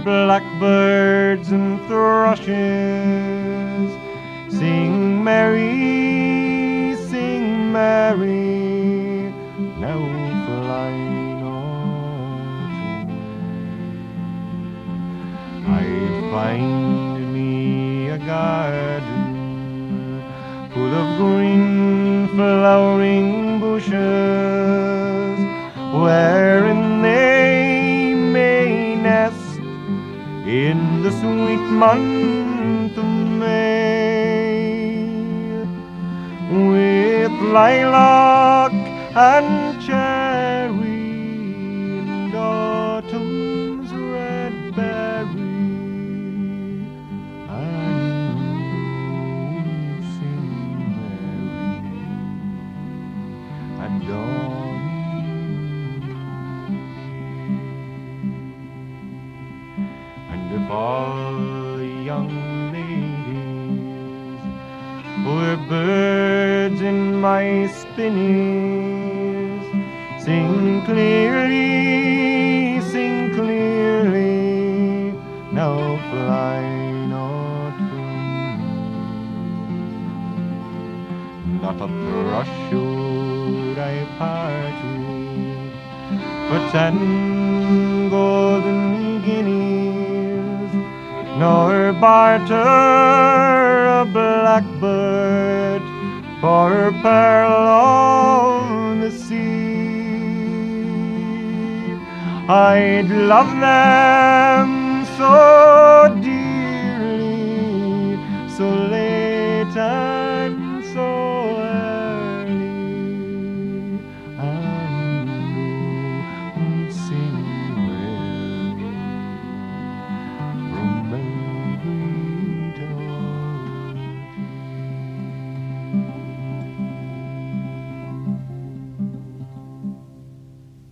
blackbirds and thrushes. Sing merry, now fly not away. I'd find me a garden full of green flowering bushes, wherein they may nest in the sweet month of May, with lilac and cherry and autumn's red berry, and sing merry at dawning. And if all the young ladies were birds in my spinneys, sing clearly, now fly not from me. Not a thrush should I part with for 10 golden guineas, nor barter a blackbird for a pearl of the sea. I'd love them so